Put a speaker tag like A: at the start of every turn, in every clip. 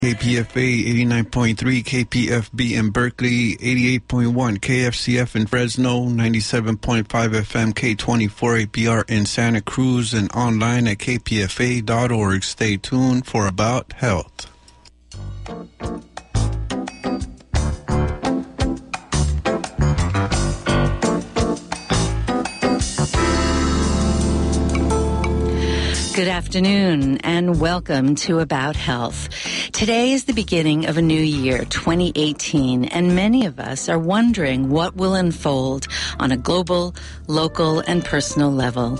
A: KPFA 89.3, KPFB in Berkeley 88.1, KFCF in Fresno 97.5 FM, K24APR in Santa Cruz, and online at kpfa.org. Stay tuned for About Health.
B: Good afternoon and welcome to About Health. Today is the beginning of a new year, 2018, and many of us are wondering what will unfold on a global, local, and personal level.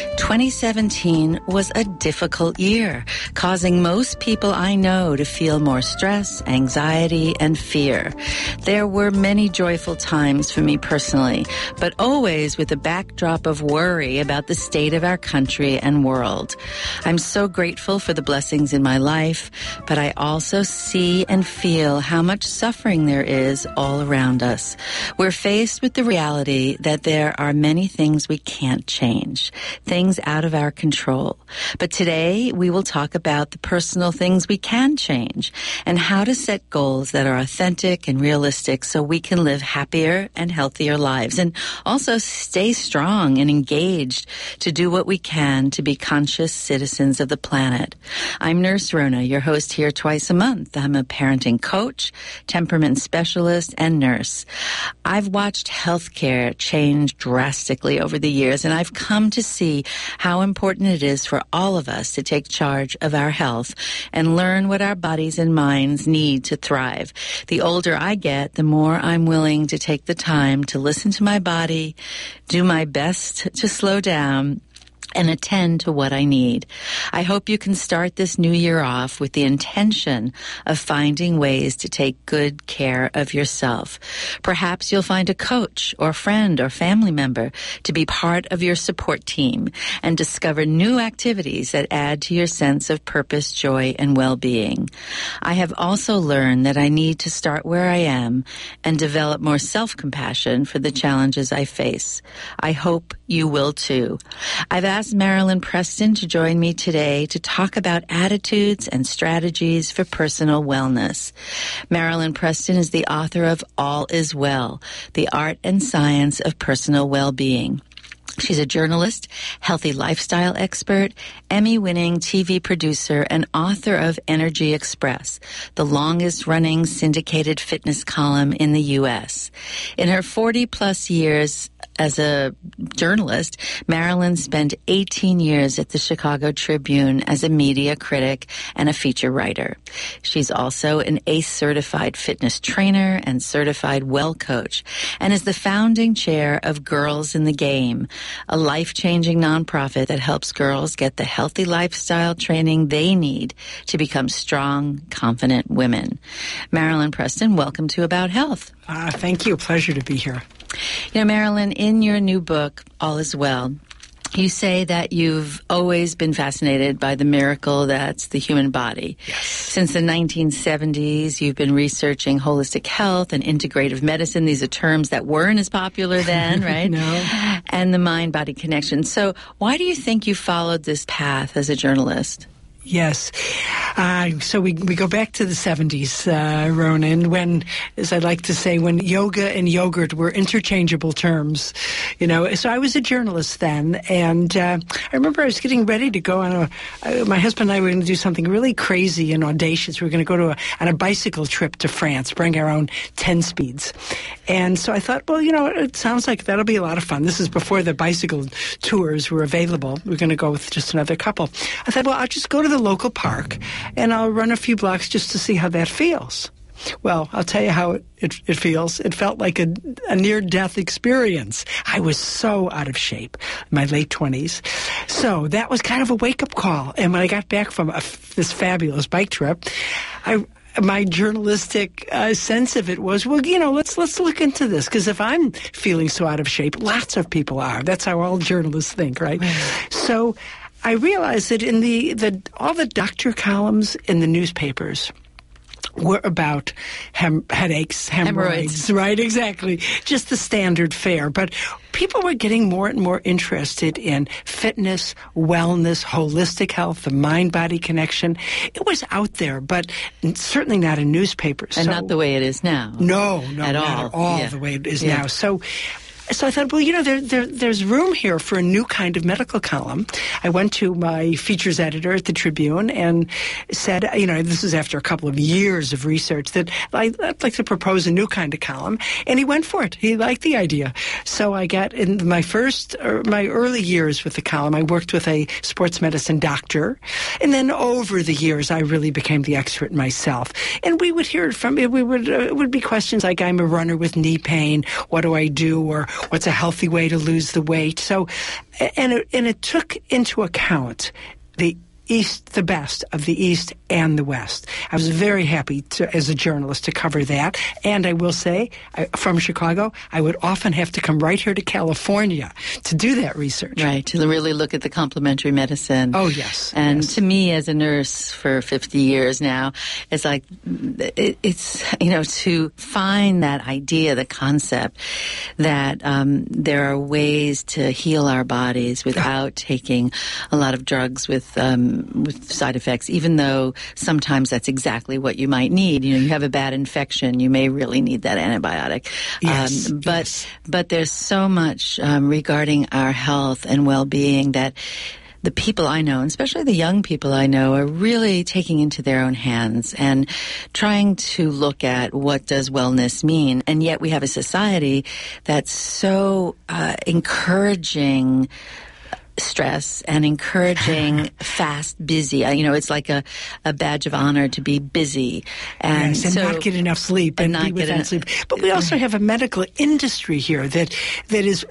B: 2017 was a difficult year, causing most people I know to feel more stress, anxiety, and fear. There were many joyful times for me personally, but always with a backdrop of worry about the state of our country and world. I'm so grateful for the blessings in my life, but I also see and feel how much suffering there is all around us. We're faced with the reality that there are many things we can't change, things out of our control. But today we will talk about the personal things we can change and how to set goals that are authentic and realistic so we can live happier and healthier lives and also stay strong and engaged to do what we can to be conscious citizens of the planet. I'm Nurse Rona, your host here twice a month. I'm a parenting coach, temperament specialist, and nurse. I've watched healthcare change drastically over the years, and I've come to see how important it is for all of us to take charge of our health and learn what our bodies and minds need to thrive. The older I get, the more I'm willing to take the time to listen to my body, do my best to slow down, and attend to what I need. I hope you can start this new year off with the intention of finding ways to take good care of yourself. Perhaps you'll find a coach or friend or family member to be part of your support team and discover new activities that add to your sense of purpose, joy, and well-being. I have also learned that I need to start where I am and develop more self-compassion for the challenges I face. I hope you will too. I've asked Marilyn Preston to join me today to talk about attitudes and strategies for personal wellness. Marilyn Preston is the author of All Is Well, The Art and Science of Personal Well-Being. She's a journalist, healthy lifestyle expert, Emmy-winning TV producer, and author of Energy Express, the longest-running syndicated fitness column in the U.S. In her 40-plus years as a journalist, Marilyn spent 18 years at the Chicago Tribune as a media critic and a feature writer. She's also an ACE-certified fitness trainer and certified well coach, and is the founding chair of Girls in the Game, a life-changing nonprofit that helps girls get the healthy lifestyle training they need to become strong, confident women. Marilyn Preston, welcome to About Health.
C: Thank you. Pleasure to be here.
B: You know, Marilyn, in your new book, All Is Well, you say that you've always been fascinated by the miracle that's the human body.
C: Yes.
B: Since the 1970s, you've been researching holistic health and integrative medicine. These are terms that weren't as popular then, right?
C: No.
B: And the mind-body connection. So why do you think you followed this path as a journalist?
C: Yes. So we go back to the 70s, Ronan, when, as I like to say, when yoga and yogurt were interchangeable terms. You know, so I was a journalist then, and I remember I was getting ready to go on my husband and I were going to do something really crazy and audacious. We were going to go on a bicycle trip to France, bring our own 10 speeds. And so I thought, well, you know, it sounds like that'll be a lot of fun. This is before the bicycle tours were available. We're going to go with just another couple. I thought, well, I'll just go to the local park and I'll run a few blocks just to see how that feels. Well, I'll tell you how it feels. It felt like a near-death experience. I was so out of shape in my late 20s. So that was kind of a wake-up call. And when I got back from this fabulous bike trip, my journalistic sense of it was, well, you know, let's look into this, because if I'm feeling so out of shape, lots of people are. That's how all journalists think, right? So I realized that in all the doctor columns in the newspapers were about headaches, hemorrhoids, right? Exactly. Just the standard fare. But people were getting more and more interested in fitness, wellness, holistic health, the mind-body connection. It was out there, but certainly not in newspapers.
B: And not the way it is now.
C: No,
B: not
C: at all the way it is now. So I thought, well, there's room here for a new kind of medical column. I went to my features editor at the Tribune and said, this is after a couple of years of research, that I'd like to propose a new kind of column. And he went for it. He liked the idea. So I got, in my early years with the column, I worked with a sports medicine doctor. And then over the years, I really became the expert myself. And we would hear from it. It would be questions like, I'm a runner with knee pain. What do I do? Or what's a healthy way to lose the weight? So, and it took into account the best of the East and the West. I was very happy as a journalist to cover that. And I will say, from Chicago, I would often have to come right here to California to do that research.
B: Right, to really look at the complementary medicine.
C: Oh, yes.
B: And to me, as a nurse for 50 years now, it's like, to find that idea, the concept that there are ways to heal our bodies without taking a lot of drugs with side effects, even though sometimes that's exactly what you might need. You have a bad infection, you may really need that antibiotic.
C: Yes,
B: but there's so much regarding our health and well-being that the people I know, and especially the young people I know, are really taking into their own hands and trying to look at what does wellness mean. And yet we have a society that's so encouraging stress and encouraging fast, busy. It's like a badge of honor to be busy. And
C: not get enough sleep and be without sleep. But we also have a medical industry here that is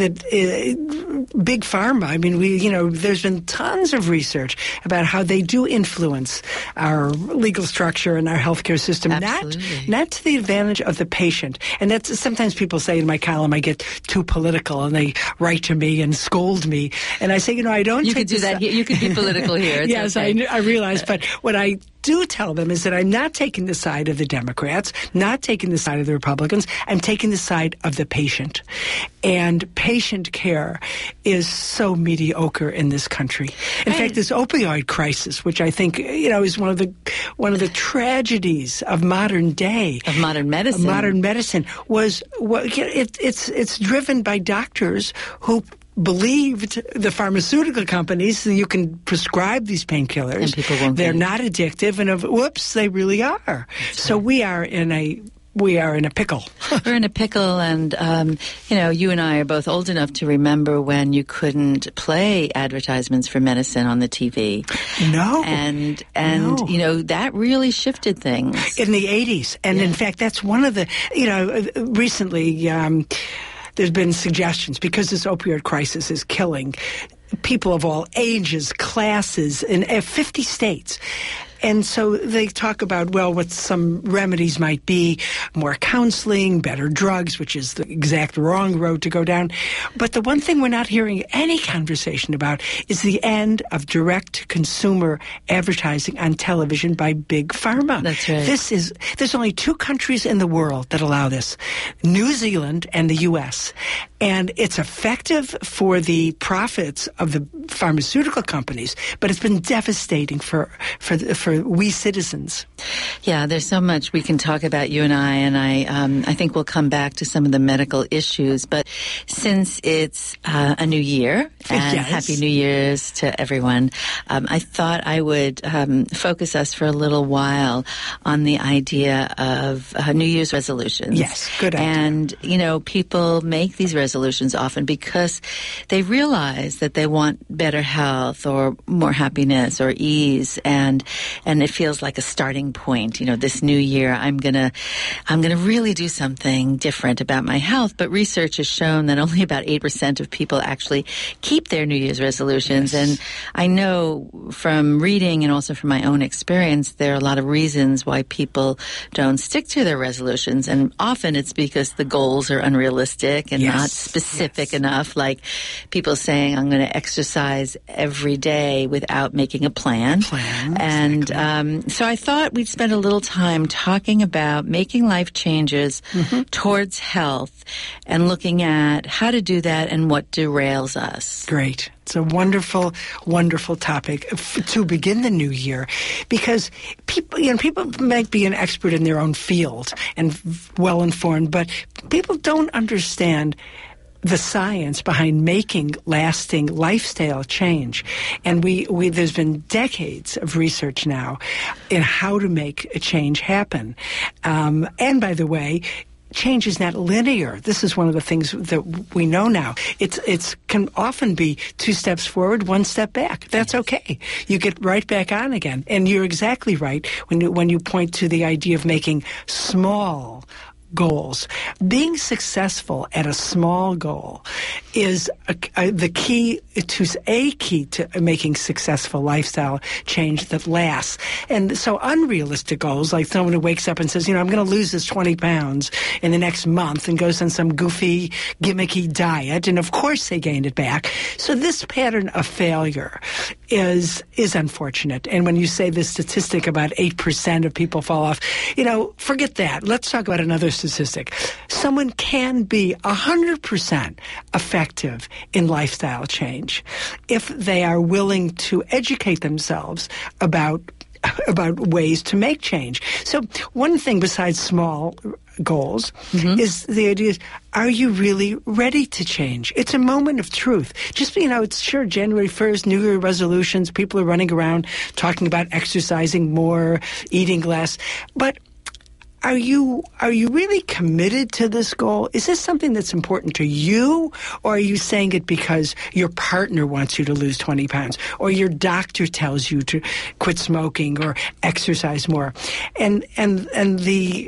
C: big pharma. I mean, there's been tons of research about how they do influence our legal structure and our healthcare system, not to the advantage of the patient. And that's sometimes people say in my column I get too political and they write to me and scold me. And I say, I don't.
B: You could do that. You could be political here. It's
C: yes,
B: okay.
C: I realize. But what I do tell them is that I'm not taking the side of the Democrats, not taking the side of the Republicans. I'm taking the side of the patient. And patient care is so mediocre in this country. In fact, this opioid crisis, which I think is one of the tragedies of modern day,
B: of modern medicine,
C: was it's driven by doctors who believed the pharmaceutical companies that you can prescribe these painkillers.
B: And people won't.
C: They're not addictive, and whoops, they really are. That's so right. We are in a pickle.
B: We're in a pickle, and, you and I are both old enough to remember when you couldn't play advertisements for medicine on the TV.
C: No.
B: And that really shifted things.
C: In the 80s. And in fact, that's one of the, recently, there's been suggestions, because this opioid crisis is killing people of all ages, classes, in 50 states. And so they talk about, what some remedies might be, more counseling, better drugs, which is the exact wrong road to go down. But the one thing we're not hearing any conversation about is the end of direct-to-consumer advertising on television by Big Pharma.
B: That's right.
C: There's only 2 countries in the world that allow this, New Zealand and the U.S., and it's effective for the profits of the pharmaceutical companies, but it's been devastating for we citizens.
B: Yeah, there's so much we can talk about, you and I think we'll come back to some of the medical issues. But since it's a new year, and Happy New Year's to everyone, I thought I would focus us for a little while on the idea of New Year's resolutions.
C: Yes, good idea.
B: And, people make these resolutions often because they realize that they want better health or more happiness or ease, and it feels like a starting point. This new year, I'm gonna really do something different about my health. But research has shown that only about 8% of people actually keep their New Year's resolutions. Yes. And I know from reading and also from my own experience, there are a lot of reasons why people don't stick to their resolutions. And often it's because the goals are unrealistic and not specific enough, like people saying, I'm going to exercise every day without making a plan. And
C: exactly.
B: So I thought we'd spend a little time talking about making life changes towards health and looking at how to do that and what derails us.
C: Great. It's a wonderful, wonderful topic to begin the new year, because people might be an expert in their own field and well informed, but people don't understand the science behind making lasting lifestyle change. And there's been decades of research now in how to make a change happen. And by the way, change is not linear. This is one of the things that we know now. It's can often be 2 steps forward, 1 step back. That's okay. You get right back on again. And you're exactly right when you point to the idea of making small goals. Being successful at a small goal is the key to making successful lifestyle change that lasts. And so unrealistic goals, like someone who wakes up and says, I'm going to lose this 20 pounds in the next month, and goes on some goofy, gimmicky diet, and of course they gain it back. So this pattern of failure is unfortunate. And when you say the statistic about 8% of people fall off, forget that. Let's talk about another statistic. Someone can be 100% effective in lifestyle change if they are willing to educate themselves about ways to make change. So one thing besides small goals is the idea is, are you really ready to change? It's a moment of truth. Just, it's sure January 1st, New Year resolutions, people are running around talking about exercising more, eating less, but are you really committed to this goal? Is this something that's important to you, or are you saying it because your partner wants you to lose 20 pounds, or your doctor tells you to quit smoking or exercise more? And the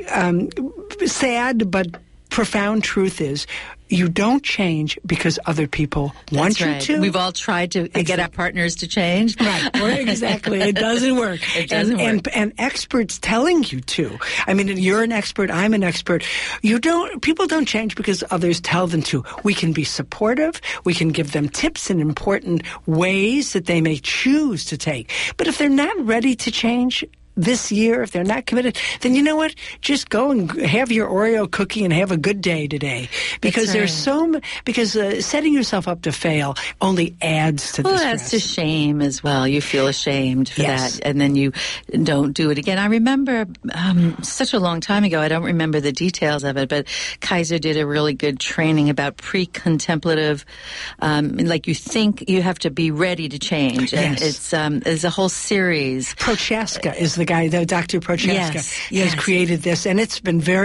C: sad but profound truth is, you don't change because other people want you to.
B: We've all tried to get our partners to change.
C: Right. Exactly. It doesn't work.
B: It doesn't work.
C: And experts telling you to. I mean, you're an expert. I'm an expert. People don't change because others tell them to. We can be supportive. We can give them tips and important ways that they may choose to take. But if they're not ready to change this year, if they're not committed, then you know what? Just go and have your Oreo cookie and have a good day today. Because setting yourself up to fail only adds to the stress.
B: Well, adds to shame as well. You feel ashamed for that, and then you don't do it again. I remember such a long time ago, I don't remember the details of it, but Kaiser did a really good training about pre-contemplative, like you think you have to be ready to change. And it's a whole series.
C: Prochaska is the guy, Dr. Prochaska, has created this, and it's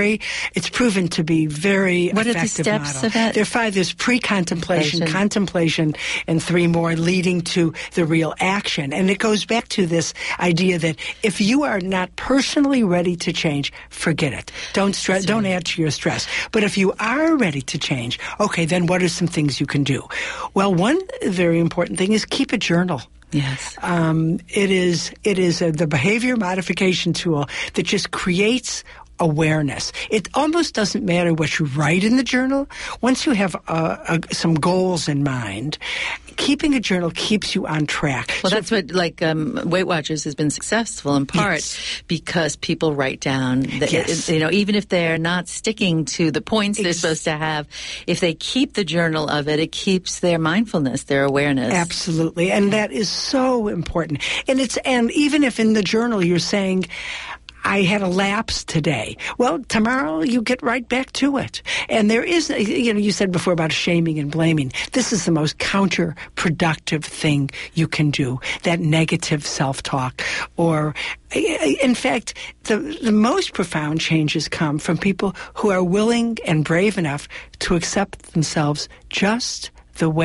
C: proven to be very effective.
B: What are the steps
C: model.
B: of that?
C: There are 5. There's pre-contemplation, contemplation, and 3 more leading to the real action. And it goes back to this idea that if you are not personally ready to change, forget it. Don't stress. Don't add to your stress. But if you are ready to change, okay, then what are some things you can do? Well, one very important thing is keep a journal.
B: Yes.
C: It is the behavior modification tool that just creates awareness. It almost doesn't matter what you write in the journal. Once you have some goals in mind, keeping a journal keeps you on track.
B: Well, that's what, Weight Watchers has been successful in part because people write down, even if they're not sticking to the points they're supposed to have, if they keep the journal of it, it keeps their mindfulness, their awareness.
C: Absolutely. And that is so important. And even if in the journal you're saying, I had a lapse today. Well, tomorrow you get right back to it. And there is, you said before about shaming and blaming. This is the most counterproductive thing you can do, that negative self-talk. Or, in fact, the most profound changes come from people who are willing and brave enough to accept themselves just the way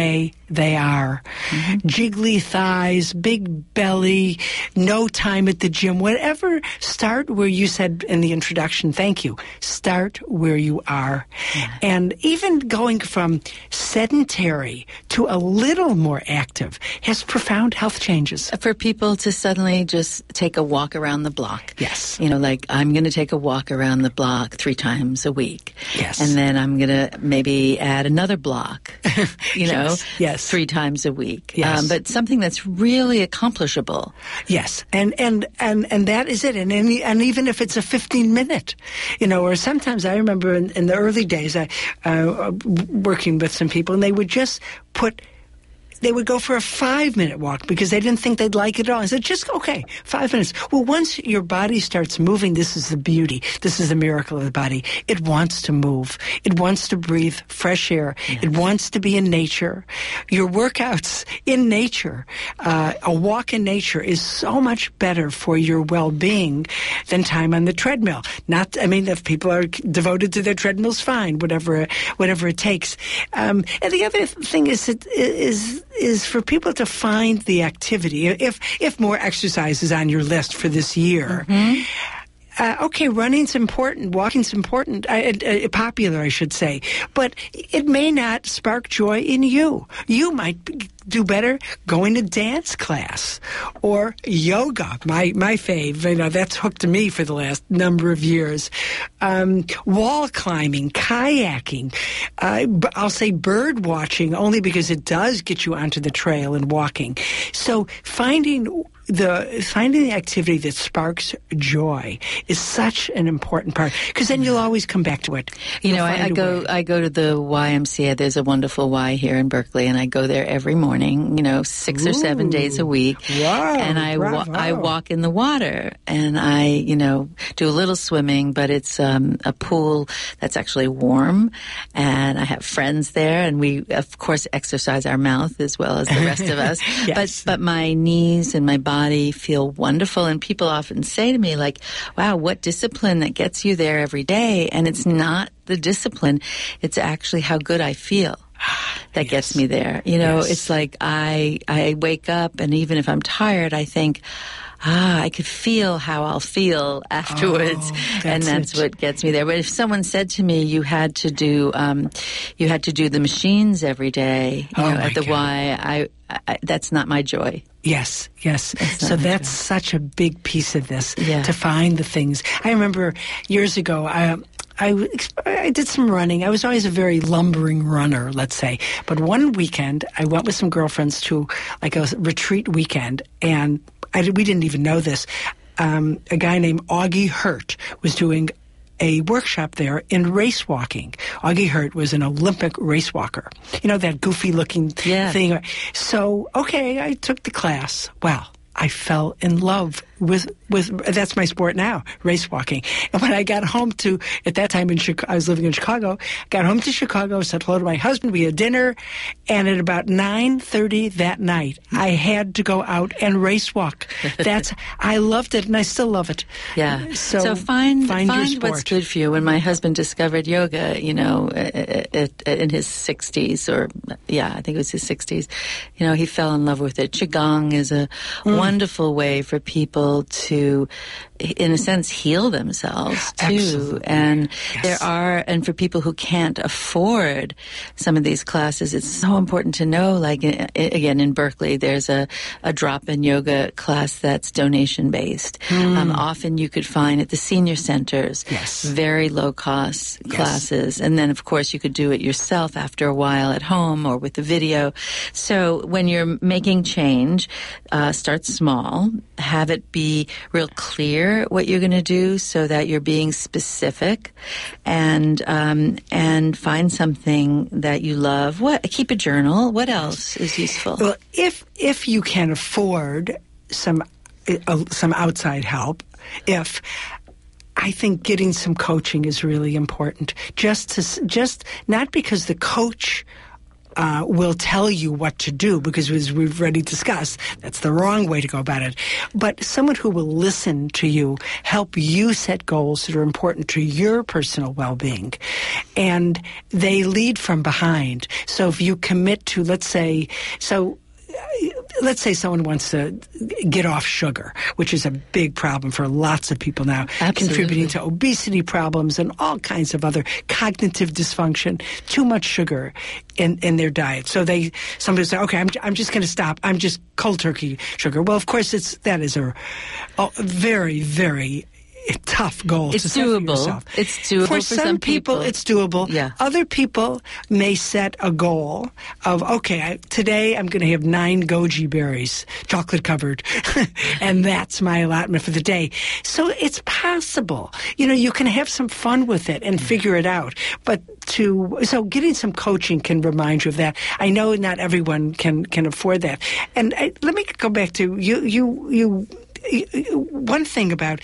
C: they are. Jiggly thighs, big belly, no time at the gym, whatever. Start where you said in the introduction, thank you. Start where you are. Yeah. And even going from sedentary to a little more active has profound health changes.
B: For people to suddenly just take a walk around the block.
C: Yes.
B: You know, like I'm going to take a walk around the block 3 times a week.
C: Yes.
B: And then I'm going to maybe add another block, you know,
C: yes.
B: 3 times a week.
C: Yes.
B: But something that's really accomplishable.
C: Yes. And that is it. And even if it's a 15-minute, you know, or sometimes I remember in the early days, working with some people, and they would just they would go for a 5-minute walk because they didn't think they'd like it at all. I said, just, okay, 5 minutes. Well, once your body starts moving, this is the beauty. This is the miracle of the body. It wants to move. It wants to breathe fresh air. Yes. It wants to be in nature. Your workouts in nature, a walk in nature is so much better for your well-being than time on the treadmill. If people are devoted to their treadmills, fine, whatever it takes. And the other thing is for people to find the activity. If more exercise is on your list for this year, okay, running's important, walking's important, popular, I should say, but it may not spark joy in you. You might do better going to dance class or yoga, my fave. You know, that's hooked to me for the last number of years. Wall climbing, kayaking, I'll say bird watching only because it does get you onto the trail and walking. So finding the activity that sparks joy is such an important part, because then you'll always come back to it.
B: You know, I go to the YMCA. There's a wonderful Y here in Berkeley, and I go there every morning. You know, 6 or 7 days a week.
C: Wow!
B: And I walk in the water, and I do a little swimming, but it's a pool that's actually warm, and I have friends there, and we of course exercise our mouth as well as the rest of us.
C: Yes.
B: But my knees and my body feel wonderful, and people often say to me, like, wow, what discipline that gets you there every day. And it's not the discipline, it's actually how good I feel that gets me there. You know, it's like I wake up, and even if I'm tired, I think, I could feel how I'll feel afterwards, and that's what gets me there. But if someone said to me, you had to do the machines every day, at the Y, I that's not my joy.
C: Yes. So that's such a big piece of this,
B: yeah.
C: To find the things. I remember years ago, I did some running. I was always a very lumbering runner, let's say. But one weekend, I went with some girlfriends to like a retreat weekend, and we didn't even know this. A guy named Augie Hurt was doing a workshop there in race walking. Augie Hurt was an Olympic race walker. You know, that goofy-looking thing. So, okay, I took the class. Well, I fell in love with that's my sport now, race walking. And when I got home at that time I was living in Chicago, got home to Chicago, said hello to my husband, we had dinner, and at about 9:30 that night, I had to go out and race walk. I loved it, and I still love it.
B: Yeah.
C: So
B: find
C: your sport.
B: What's good for you. When my husband discovered yoga, in his 60s, or I think it was his 60s, he fell in love with it. Qigong is a wonderful way for people to, in a sense, heal themselves too.
C: Absolutely.
B: And and for people who can't afford some of these classes, it's so important to know, like, again, in Berkeley, there's a drop-in yoga class that's donation-based. Often you could find at the senior centers, very low-cost classes. And then, of course, you could do it yourself after a while at home or with a video. So when you're making change, start small, have it be real clear what you're going to do so that you're being specific, and find something that you love. Keep a journal. What else is useful?
C: Well, if you can afford some outside help, I think getting some coaching is really important. Just not because the coach will tell you what to do, because as we've already discussed, that's the wrong way to go about it. But someone who will listen to you, help you set goals that are important to your personal well-being. And they lead from behind. So if you commit to, let's say someone wants to get off sugar, which is a big problem for lots of people now, contributing to obesity problems and all kinds of other cognitive dysfunction, too much sugar in their diet. So somebody say, okay, I'm just going to stop. I'm just cold turkey sugar. Well, of course, that is a very, very tough goal to set for yourself.
B: It's doable for some people.
C: It's doable.
B: Yeah.
C: Other people may set a goal of, okay, today I'm going to have 9 goji berries, chocolate covered, and that's my allotment for the day. So it's possible. You can have some fun with it and figure it out. But so getting some coaching can remind you of that. I know not everyone can afford that. And let me go back to you. One thing about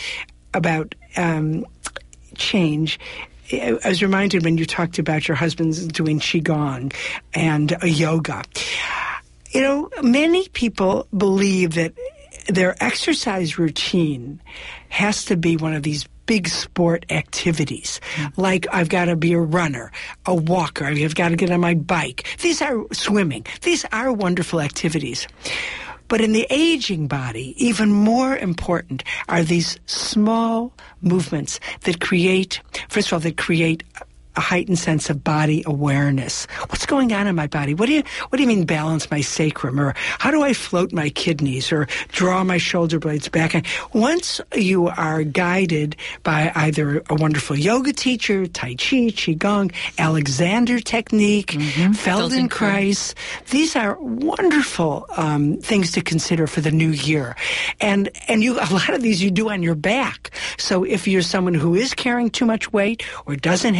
C: change. I was reminded when you talked about your husband's doing Qigong and yoga. Many people believe that their exercise routine has to be one of these big sport activities. Like, I've got to be a runner, a walker, I've got to get on my bike. These are swimming. These are wonderful activities. But in the aging body, even more important are these small movements that create a heightened sense of body awareness. What's going on in my body? What do you mean balance my sacrum? Or how do I float my kidneys or draw my shoulder blades back? And once you are guided by either a wonderful yoga teacher, Tai Chi, Qigong, Alexander technique, Feldenkrais, these are wonderful things to consider for the new year. And a lot of these you do on your back. So if you're someone who is carrying too much weight or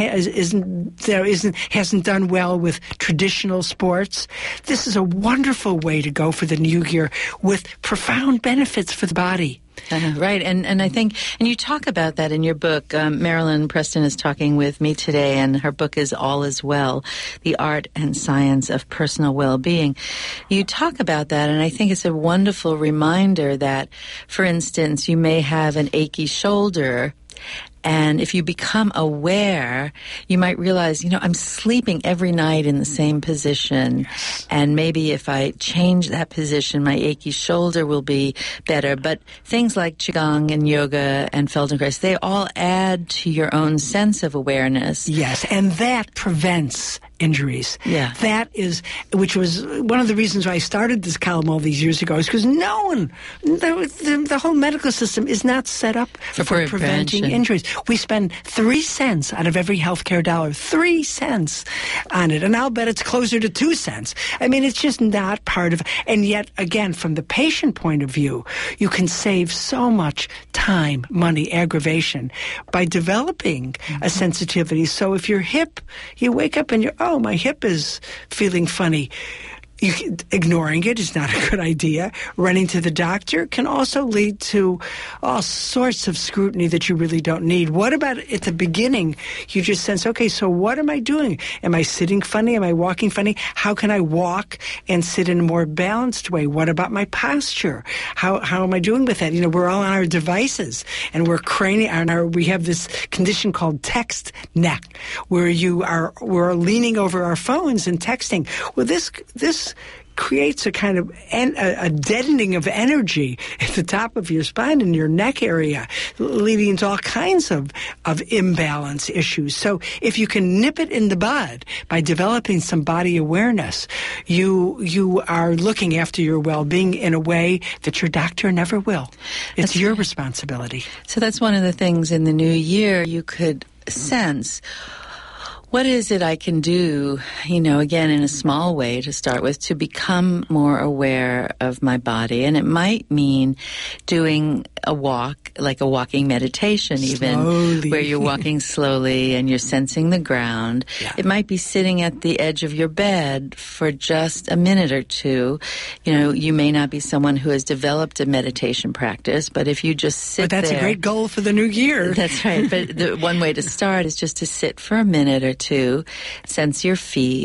C: hasn't done well with traditional sports, this is a wonderful way to go for the new year with profound benefits for the body.
B: Right, and I think, and you talk about that in your book. Marilyn Preston is talking with me today, and her book is All Is Well, The Art and Science of Personal Well-Being. You talk about that, and I think it's a wonderful reminder that, for instance, you may have an achy shoulder, and if you become aware, you might realize, I'm sleeping every night in the same position. Yes. And maybe if I change that position, my achy shoulder will be better. But things like Qigong and yoga and Feldenkrais, they all add to your own sense of awareness.
C: Yes, and that prevents injuries.
B: Yeah.
C: That is, which was one of the reasons why I started this column all these years ago, is because the whole medical system is not set up for preventing injuries. We spend 3 cents out of every healthcare dollar, 3 cents on it. And I'll bet it's closer to 2 cents. I mean, it's just not part of, and yet, again, from the patient point of view, you can save so much time, money, aggravation by developing a sensitivity. So if your hip, you wake up and my hip is feeling funny. Ignoring it is not a good idea. Running to the doctor can also lead to all sorts of scrutiny that you really don't need. What about at the beginning? You just sense, okay, so what am I doing? Am I sitting funny? Am I walking funny? How can I walk and sit in a more balanced way? What about my posture? How am I doing with that? We're all on our devices and we're craning we have this condition called text neck, where we're leaning over our phones and texting. Well, this creates a kind of a deadening of energy at the top of your spine and your neck area, leading to all kinds of imbalance issues. So if you can nip it in the bud by developing some body awareness, you are looking after your well-being in a way that your doctor never will. It's your responsibility.
B: So that's one of the things in the new year you could sense. What is it I can do, again, in a small way to start with, to become more aware of my body? And it might mean doing a walk, like a walking meditation even,
C: slowly.
B: Where you're walking slowly and you're sensing the ground.
C: Yeah.
B: It might be sitting at the edge of your bed for just a minute or two. You may not be someone who has developed a meditation practice, but if you just sit there...
C: But that's a great goal for the new year.
B: That's right. But the one way to start is just to sit for a minute or two, sense your feet,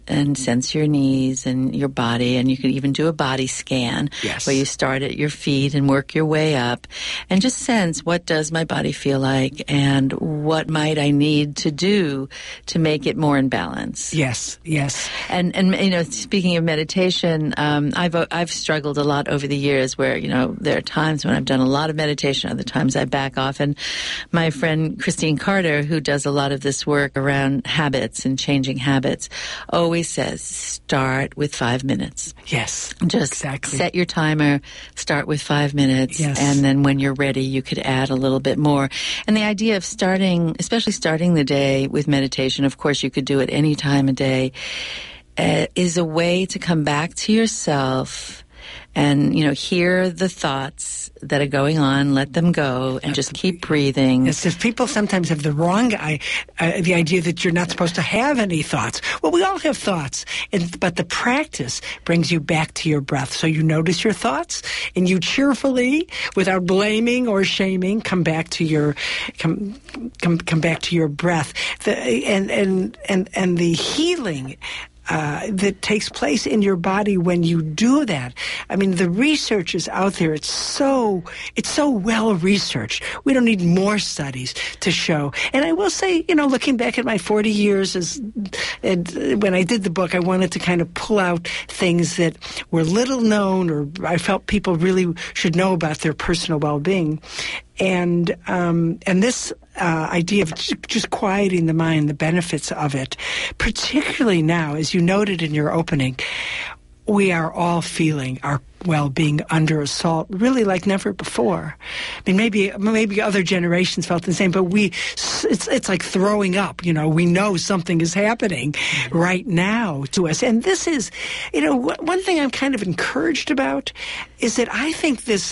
B: and sense your knees and your body, and you can even do a body scan where you start at your feet and work your way up and just sense, what does my body feel like and what might I need to do to make it more in balance?
C: Yes.
B: And speaking of meditation, I've struggled a lot over the years where, there are times when I've done a lot of meditation, other times I back off. And my friend Christine Carter, who does a lot of this work around habits and changing habits, always says, start with 5 minutes.
C: Yes,
B: just
C: exactly.
B: Set your timer, start with 5 minutes, and then when you're ready, you could add a little bit more. And the idea of especially starting the day with meditation, of course you could do it any time of day, is a way to come back to yourself and, hear the thoughts that are going on, let them go, and just keep breathing.
C: Yes, if people sometimes have the wrong the idea that you're not supposed to have any thoughts. Well, we all have thoughts, but the practice brings you back to your breath. So you notice your thoughts, and you cheerfully, without blaming or shaming, come back to your back to your breath. And the healing that takes place in your body when you do that. I mean, the research is out there. It's so well researched. We don't need more studies to show. And I will say, looking back at my 40 years when I did the book, I wanted to kind of pull out things that were little known, or I felt people really should know about their personal well-being. And this idea of just quieting the mind, the benefits of it, particularly now, as you noted in your opening, we are all feeling our well-being under assault, really like never before. I mean, maybe other generations felt the same, but it's like throwing up. We know something is happening right now to us, and this is, one thing I'm kind of encouraged about is that I think this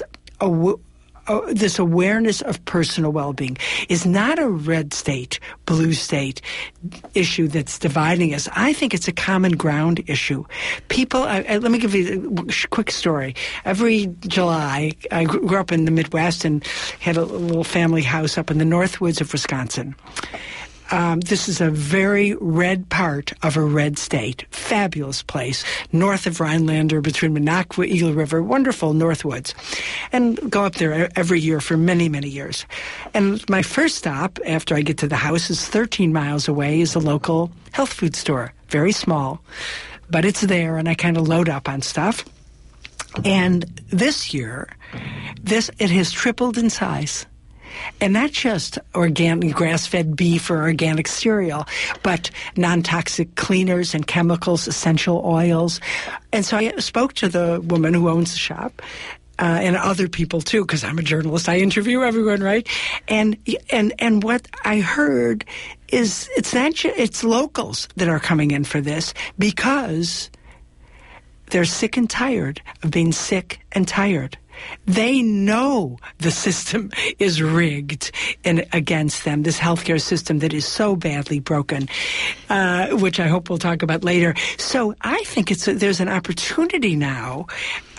C: awareness of personal well-being is not a red state, blue state issue that's dividing us. I think it's a common ground issue. People, let me give you a quick story. Every July, I grew up in the Midwest and had a little family house up in the Northwoods of Wisconsin. This is a very red part of a red state. Fabulous place. North of Rhinelander, between Minocqua, Eagle River, wonderful Northwoods. And go up there every year for many, many years. And my first stop after I get to the house is 13 miles away is a local health food store. Very small, but it's there, and I kind of load up on stuff. And this year, it has tripled in size. And not just organic grass-fed beef or organic cereal, but non-toxic cleaners and chemicals, essential oils. And so I spoke to the woman who owns the shop, and other people too, because I'm a journalist. I interview everyone, right? And what I heard is it's locals that are coming in for this because they're sick and tired of being sick and tired. They know the system is rigged and against them, this healthcare system that is so badly broken, which I hope we'll talk about later. So I think there's an opportunity now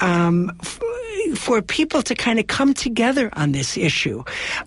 C: for people to kind of come together on this issue.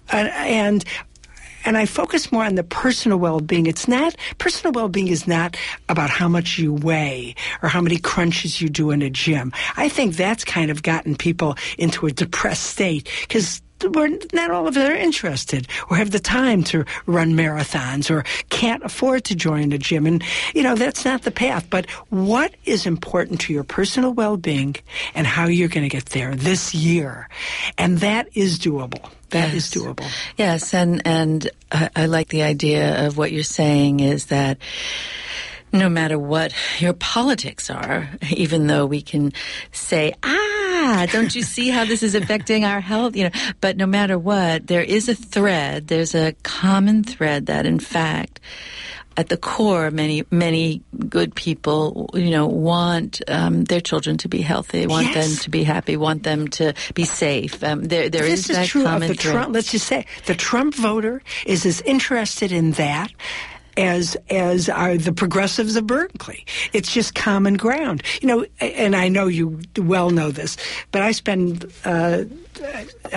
C: And I focus more on the personal well-being. Personal well-being is not about how much you weigh or how many crunches you do in a gym. I think that's kind of gotten people into a depressed state because not all of them are interested or have the time to run marathons or can't afford to join a gym. And, that's not the path. But what is important to your personal well-being and how you're going to get there this year? And that is doable. That is doable.
B: Yes, and I like the idea of what you're saying is that no matter what your politics are, even though we can say, don't you see how this is affecting our health? But no matter what, there is there's a common thread that, in fact, at the core, many good people, want their children to be healthy, want them to be happy, want them to be safe. There is that
C: true
B: common
C: of the
B: thread.
C: Trump. Let's just say the Trump voter is as interested in that as are the progressives of Berkeley. It's just common ground. And I know you well know this, but I've been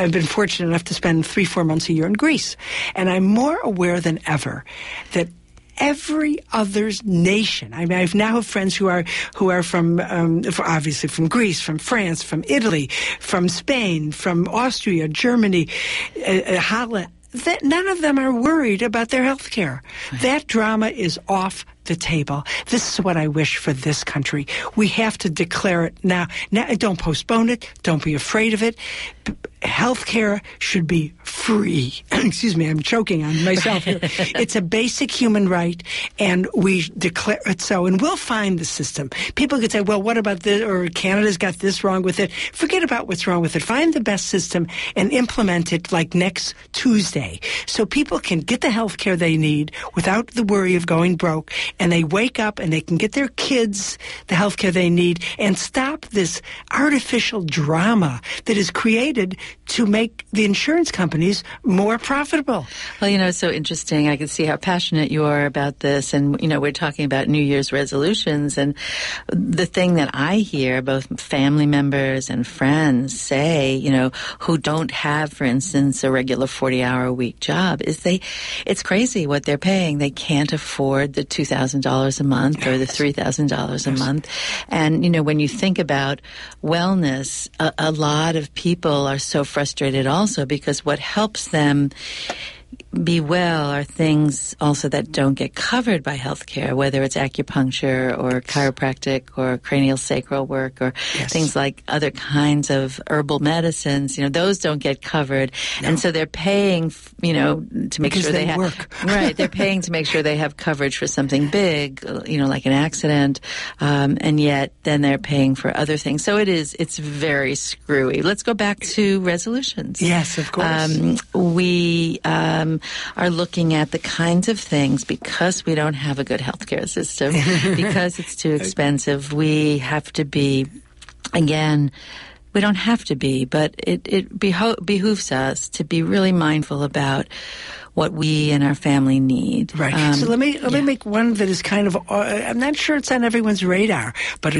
C: fortunate enough to spend 3-4 months a year in Greece. And I'm more aware than ever that every other nation. I mean, I now have friends who are from obviously from Greece, from France, from Italy, from Spain, from Austria, Germany, Holland. None of them are worried about their health care. Right. That drama is off the table. This is what I wish for this country. We have to declare it now. Don't postpone it. Don't be afraid of it. Health care should be free. Excuse me, I'm choking on myself here. It's a basic human right, and we declare it so. And we'll find the system. People could say, well, what about this? Or Canada's got this wrong with it. Forget about what's wrong with it. Find the best system and implement it like next Tuesday, so people can get the health care they need without the worry of going broke, and they wake up and they can get their kids the health care they need, and stop this artificial drama that is created to make the insurance companies more profitable.
B: Well, it's so interesting. I can see how passionate you are about this. And, we're talking about New Year's resolutions. And the thing that I hear both family members and friends say, who don't have, for instance, a regular 40-hour-a-week job, is it's crazy what they're paying. They can't afford the $2,000 a month or the $3,000 a month. And, when you think about wellness, a lot of people are so frustrated also because what helps them be well are things also that don't get covered by healthcare, whether it's acupuncture or chiropractic or cranial sacral work or things like other kinds of herbal medicines. Those don't get covered. No. And so they're paying, to make sure they have
C: work.
B: Right. They're paying to make sure they have coverage for something big, like an accident. And yet then they're paying for other things. So it's very screwy. Let's go back to resolutions.
C: Yes, of course.
B: We are looking at the kinds of things, because we don't have a good healthcare system, because it's too expensive, we have to be, again, we don't have to be, but it behooves us to be really mindful about what we and our family need.
C: Right. So let me make one that is kind of, I'm not sure it's on everyone's radar, but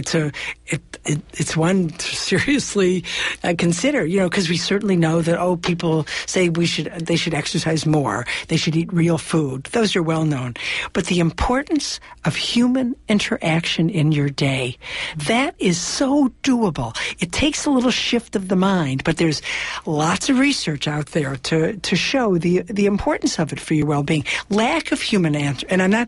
C: it's one to seriously consider, because we certainly know that, people say they should exercise more, they should eat real food. Those are well known. But the importance of human interaction in your day, that is so doable. It takes a little shift of the mind, but there's lots of research out there to show the importance of it for your well-being. Lack of human and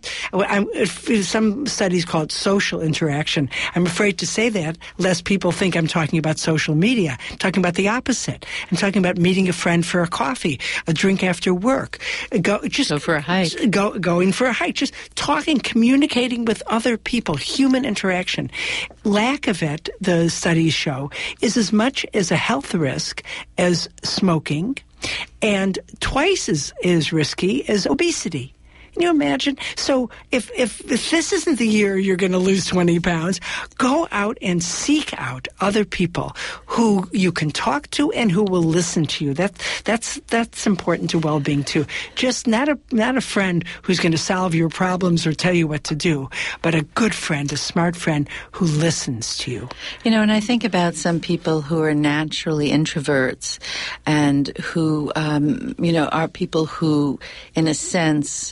C: some studies call it social interaction. I'm afraid to say that lest people think I'm talking about social media. I'm talking about the opposite. I'm talking about meeting a friend for a coffee, a drink after work,
B: go for a hike,
C: going for a hike, just talking, communicating with other people, human interaction. Lack of it, the studies show, is as much as a health risk as smoking, and twice as risky as obesity. Can you imagine? So if this isn't the year you're going to lose 20 pounds, go out and seek out other people who you can talk to and who will listen to you. That's important to well-being too. Just not a friend who's going to solve your problems or tell you what to do, but a good friend, a smart friend who listens to you.
B: And I think about some people who are naturally introverts and who, are people who, in a sense,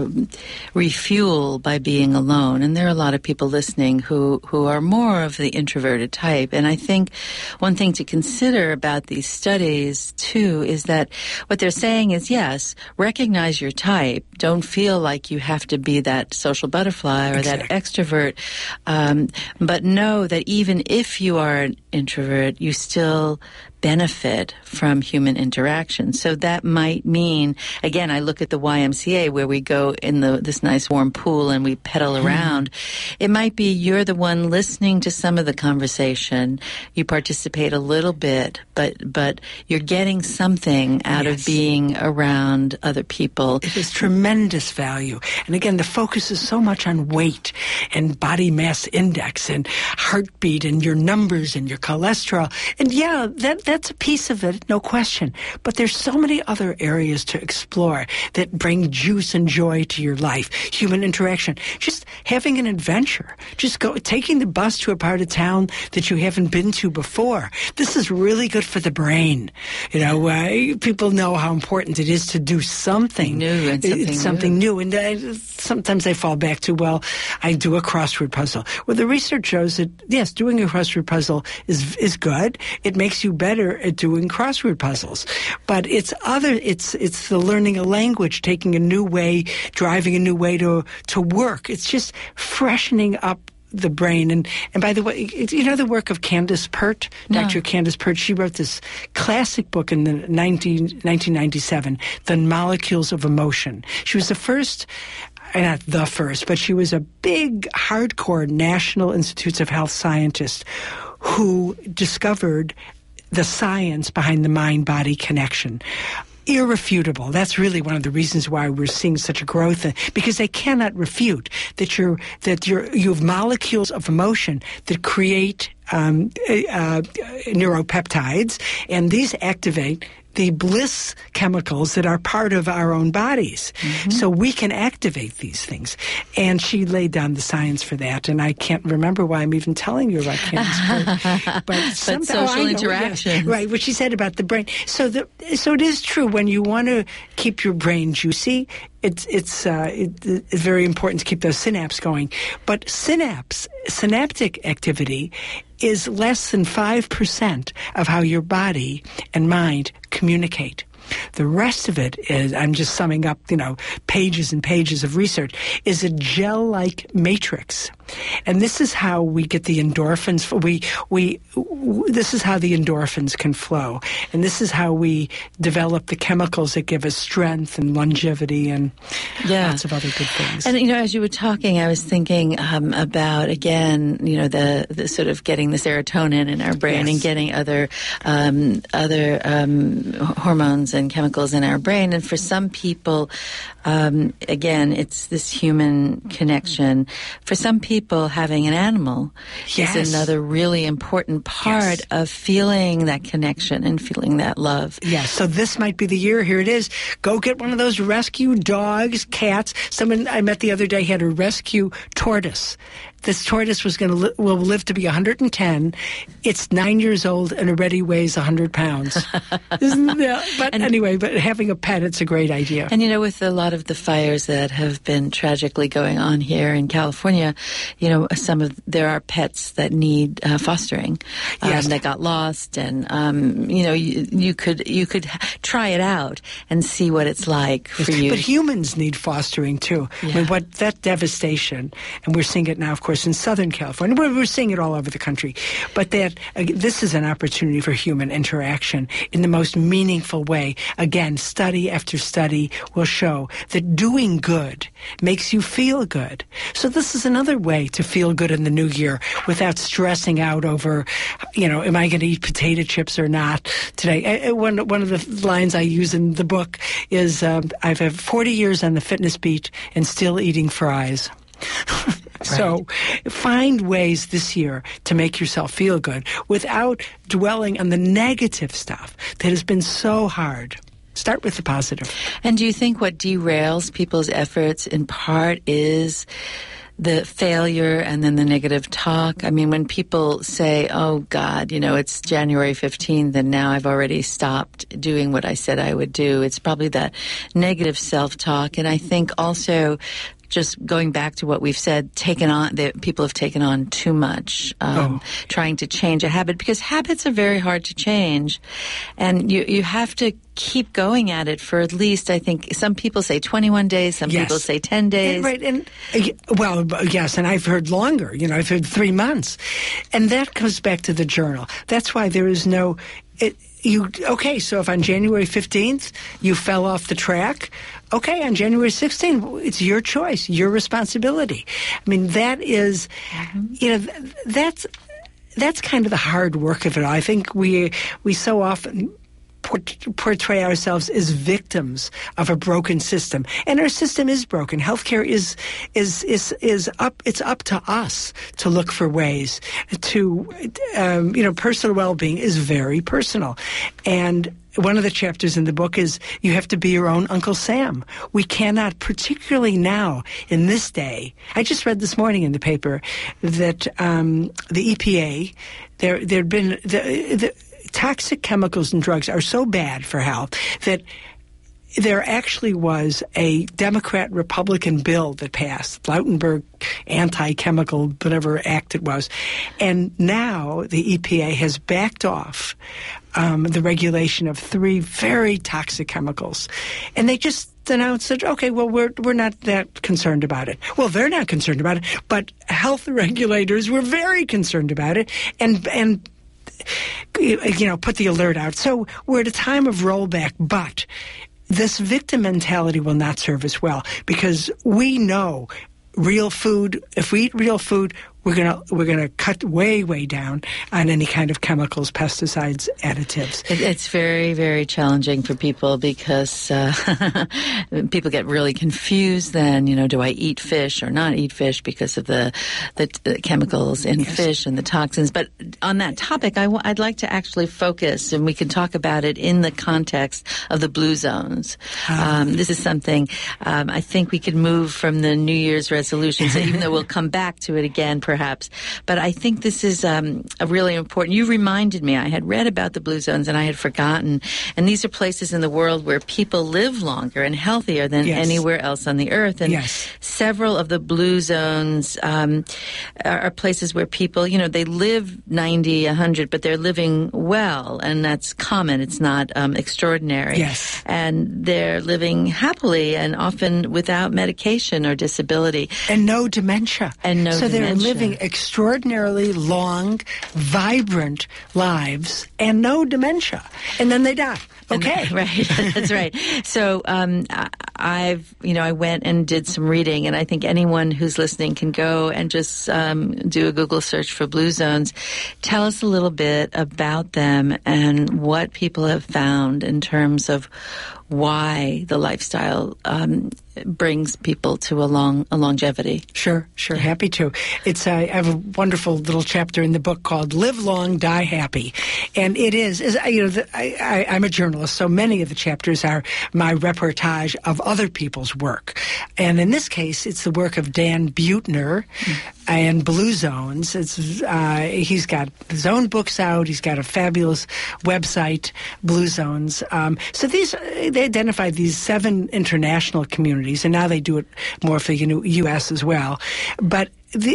B: refuel by being alone. And there are a lot of people listening who are more of the introverted type. And I think one thing to consider about these studies, too, is that what they're saying is, yes, recognize your type. Don't feel like you have to be that social butterfly or that extrovert. But know that even if you are an introvert, you still benefit from human interaction. So that might mean, again, I look at the YMCA where we go in this nice warm pool and we pedal around. It might be you're the one listening to some of the conversation. You participate a little bit, but you're getting something out of being around other people.
C: It is tremendous value. And again, the focus is so much on weight and body mass index and heartbeat and your numbers and your cholesterol. And that's a piece of it, no question. But there's so many other areas to explore that bring juice and joy to your life. Human interaction. Just having an adventure. Just taking the bus to a part of town that you haven't been to before. This is really good for the brain. People know how important it is to do something
B: new and something
C: new. And sometimes I fall back to, well, I do a crossword puzzle. Well, the research shows that, yes, doing a crossword puzzle is good. It makes you better at doing crossword puzzles. But it's the learning a language, taking a new way, driving a new way to work. It's just freshening up the brain. And by the way, you know the work of Candace Pert?
B: No.
C: Dr. Candace Pert, she wrote this classic book in 1997, The Molecules of Emotion. She was the first, not the first, but she was a big, hardcore National Institutes of Health scientist who discovered the science behind the mind-body connection. Irrefutable. That's really one of the reasons why we're seeing such a growth, because they cannot refute that you have molecules of emotion that create neuropeptides, and these activate the bliss chemicals that are part of our own bodies. Mm-hmm. So we can activate these things. And she laid down the science for that. And I can't remember why I'm even telling you about Candace. But
B: social interaction.
C: Yes, right, what she said about the brain. So it is true, when you want to keep your brain juicy, it's very important to keep those synapses going. But synaptic activity is less than 5% of how your body and mind communicate. The rest of it is, I'm just summing up, pages and pages of research, is a gel-like matrix. And this is how we get the endorphins. This is how the endorphins can flow. And this is how we develop the chemicals that give us strength and longevity and lots of other good things.
B: And, as you were talking, I was thinking about, again, the sort of getting the serotonin in our brain and getting other hormones and chemicals in our brain. And for some people, again, it's this human connection. For some people, having an animal is another really important part of feeling that connection and feeling that love.
C: Yes, so this might be the year. Here it is. Go get one of those rescue dogs, cats. Someone I met the other day had a rescue tortoise. This tortoise will live to be 110. It's 9 years old and already weighs 100 pounds. But having a pet, it's a great idea.
B: And, with a lot of the fires that have been tragically going on here in California, there are pets that need fostering that got lost. And, you could try it out and see what it's like for you.
C: But humans need fostering, too. Yeah. I mean, that devastation, and we're seeing it now, of course, in Southern California. We're seeing it all over the country. But this is an opportunity for human interaction in the most meaningful way. Again, study after study will show that doing good makes you feel good. So this is another way to feel good in the new year without stressing out over, am I going to eat potato chips or not today? One of the lines I use in the book is, I've had 40 years on the fitness beat and still eating fries. So find ways this year to make yourself feel good without dwelling on the negative stuff that has been so hard. Start with the positive.
B: And do you think what derails people's efforts in part is the failure and then the negative talk? I mean, when people say, oh, God, it's January 15th and now I've already stopped doing what I said I would do, it's probably that negative self-talk. And I think also, just going back to what we've said, people have taken on too much, trying to change a habit, because habits are very hard to change. And you have to keep going at it for at least, I think, some people say 21 days, some people say 10 days.
C: And yes, and I've heard longer, I've heard 3 months. And that comes back to the journal. That's why there is no... so if on January 15th you fell off the track, okay, on January 16th, it's your choice, your responsibility. I mean, that is, that's kind of the hard work of it all. I think we so often portray ourselves as victims of a broken system, and our system is broken. Healthcare is up. It's up to us to look for ways to, personal well-being is very personal, and one of the chapters in the book is you have to be your own Uncle Sam. We cannot, particularly now in this day. I just read this morning in the paper that the EPA, there'd been the toxic chemicals and drugs are so bad for health that there actually was a Democrat-Republican bill that passed, Lautenberg Anti-Chemical, whatever act it was. And now the EPA has backed off the regulation of 3 very toxic chemicals. And they just announced that, okay, well, we're not that concerned about it. Well, they're not concerned about it, but health regulators were very concerned about it and put the alert out. So we're at a time of rollback, but this victim mentality will not serve us well, because we know real food, if we eat real food, we're gonna cut way down on any kind of chemicals, pesticides, additives.
B: It's very, very challenging for people because people get really confused. Then, do I eat fish or not eat fish because of the chemicals in fish and the toxins? But on that topic, I'd like to actually focus, and we can talk about it in the context of the blue zones. This is something I think we could move from the New Year's resolutions, even though we'll come back to it again, perhaps. But I think this is a really important. You reminded me. I had read about the blue zones and I had forgotten. And these are places in the world where people live longer and healthier than anywhere else on the earth. And several of the blue zones are places where people, they live 90, 100, but they're living well, and that's common. It's not extraordinary.
C: Yes.
B: And they're living happily and often without medication or disability.
C: And no dementia. So they're living extraordinarily long, vibrant lives and no dementia. And then they die. Okay.
B: Right. That's right. So I went and did some reading, and I think anyone who's listening can go and just do a Google search for blue zones. Tell us a little bit about them and what people have found in terms of why the lifestyle brings people to a longevity.
C: Sure. Happy to. I have a wonderful little chapter in the book called "Live Long, Die Happy," and it is I'm a journalist, so many of the chapters are my reportage of other people's work, and in this case, it's the work of Dan Buettner and Blue Zones. He's got his own books out. He's got a fabulous website, Blue Zones. So they identified these 7 international communities, and now they do it more for the U.S. as well. But they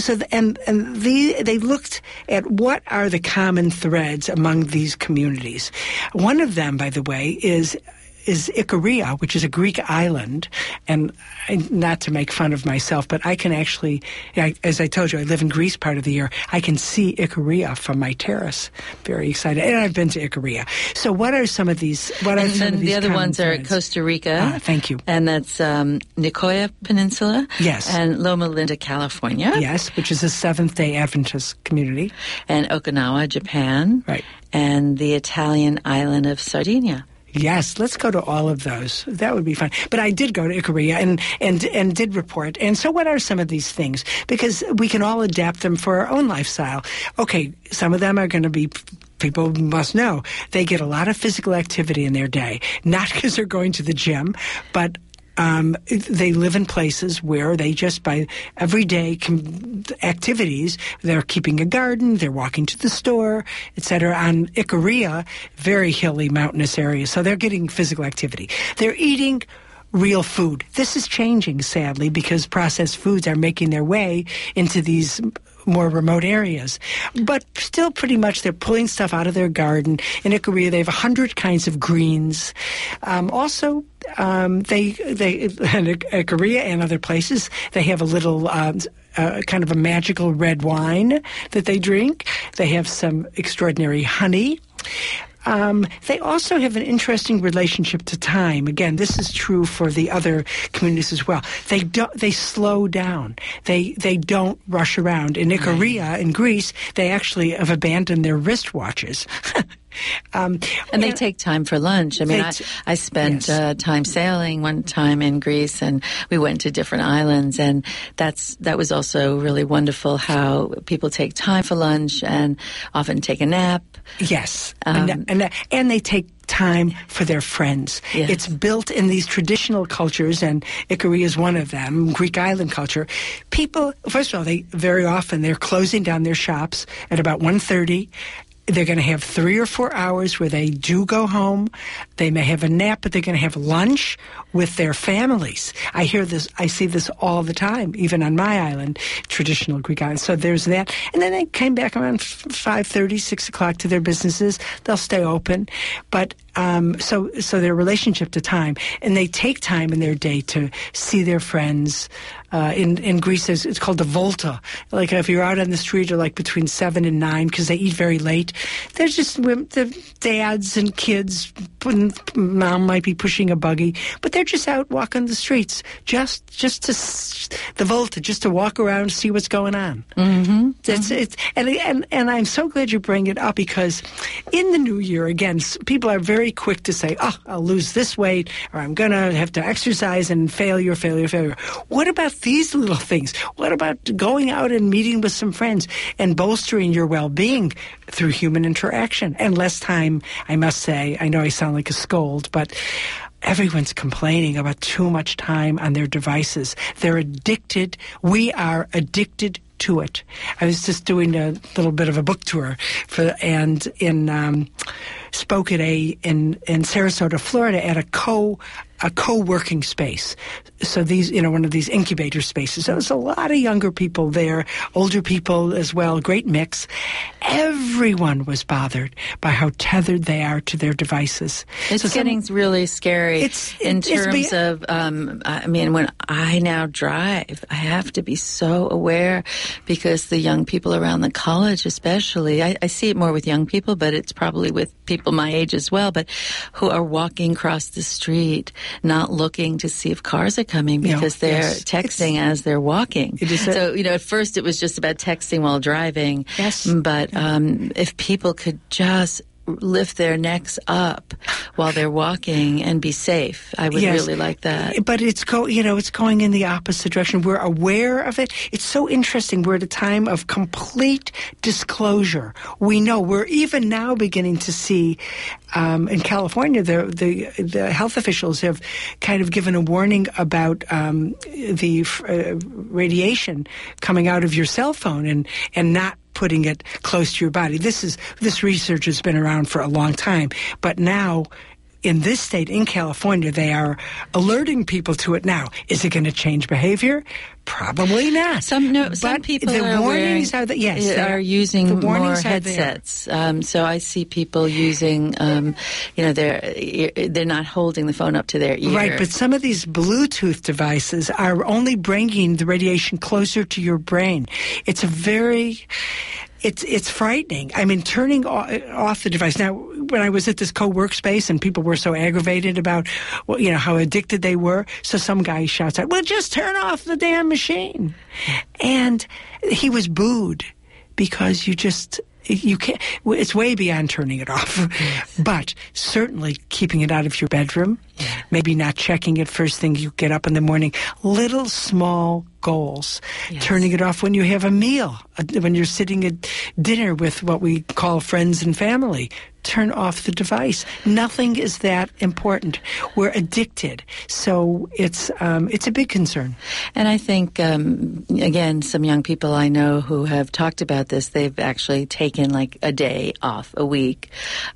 C: looked at what are the common threads among these communities. One of them, by the way, is Ikaria, which is a Greek island, and not to make fun of myself, but I can actually, as I told you, I live in Greece part of the year. I can see Ikaria from my terrace. Very excited, and I've been to Ikaria. So, what are some of these?
B: The other ones are Costa Rica.
C: Thank you.
B: And that's Nicoya Peninsula.
C: Yes.
B: And Loma Linda, California.
C: Yes, which is a Seventh-day Adventist community.
B: And Okinawa, Japan.
C: Right.
B: And the Italian island of Sardinia.
C: Yes, let's go to all of those. That would be fun. But I did go to Ikaria and did report. And so what are some of these things? Because we can all adapt them for our own lifestyle. Okay, some of them are going to be, people must know, they get a lot of physical activity in their day. Not because they're going to the gym, but they live in places where they just, by everyday activities, they're keeping a garden, they're walking to the store, etc. On Ikaria, very hilly, mountainous area, so they're getting physical activity. They're eating real food. This is changing, sadly, because processed foods are making their way into these more remote areas. But still, pretty much, they're pulling stuff out of their garden. In Ikaria, they have 100 kinds of greens. Also, they in Ikaria and other places, they have a little kind of a magical red wine that they drink. They have some extraordinary honey. They also have an interesting relationship to time. Again, this is true for the other communities as well. They slow down. They don't rush around. In Ikaria, in Greece, they actually have abandoned their wristwatches.
B: And they take time for lunch. I mean, I spent time sailing one time in Greece, and we went to different islands, and that was also really wonderful how people take time for lunch and often take a nap.
C: Yes, and they take time for their friends.
B: Yes.
C: It's built in these traditional cultures, and Ikaria is one of them, Greek island culture. People, first of all, they're closing down their shops at about 1:30. They're going to have 3 or 4 hours where they do go home. They may have a nap, but they're going to have lunch with their families. I see this all the time, even on my island, traditional Greek island. So there's that. And then they came back around 5:30, 6 o'clock to their businesses. They'll stay open. But so their relationship to time, and they take time in their day to see their friends. In Greece, it's called the Volta. Like if you're out on the street, or like between 7 and 9, because they eat very late. There's just the dads and kids. Mom might be pushing a buggy, but they're just out walking the streets, just to the Volta, just to walk around, see what's going on. And I'm so glad you bring it up, because in the new year, again, people are very quick to say, "Oh, I'll lose this weight," or "I'm gonna have to exercise," and failure. What about these little things? What about going out and meeting with some friends and bolstering your well-being through human interaction? And less time, I must say. I know I sound like a scold, but everyone's complaining about too much time on their devices. They're addicted. We are addicted to it. I was just doing a little bit of a book tour spoke at in Sarasota, Florida, at a co-working space. So these, one of these incubator spaces. So there's a lot of younger people there, older people as well, great mix. Everyone was bothered by how tethered they are to their devices.
B: It's getting really scary in terms of, when I now drive, I have to be so aware, because the young people around the college especially, I see it more with young people, but it's probably with people my age as well, but who are walking across the street, not looking to see if cars are coming, because they're texting as they're walking. So, at first it was just about texting while driving.
C: Yes.
B: But if people could just lift their necks up while they're walking and be safe, I would really like that.
C: But it's going in the opposite direction. We're aware of it. It's so interesting. We're at a time of complete disclosure. We know, we're even now beginning to see in California, the health officials have kind of given a warning about the radiation coming out of your cell phone and not putting it close to your body. This research has been around for a long time, but now in this state, in California, they are alerting people to it now. Is it going to change behavior? Probably not.
B: Some people are using more headsets. So I see people using, they're not holding the phone up to their ear.
C: Right, but some of these Bluetooth devices are only bringing the radiation closer to your brain. It's frightening. I mean, turning off the device. Now, when I was at this co-workspace and people were so aggravated about, how addicted they were, so some guy shouts out, "Well, just turn off the damn machine." And he was booed because you can't, it's way beyond turning it off. Yes. But certainly keeping it out of your bedroom, maybe not checking it first thing you get up in the morning. Little small goals. Yes. Turning it off when you have a meal, when you're sitting at dinner with what we call friends and family. Turn off the device. Nothing is that important. We're addicted. So it's a big concern.
B: And I think, again, some young people I know who have talked about this, they've actually taken like a day off a week,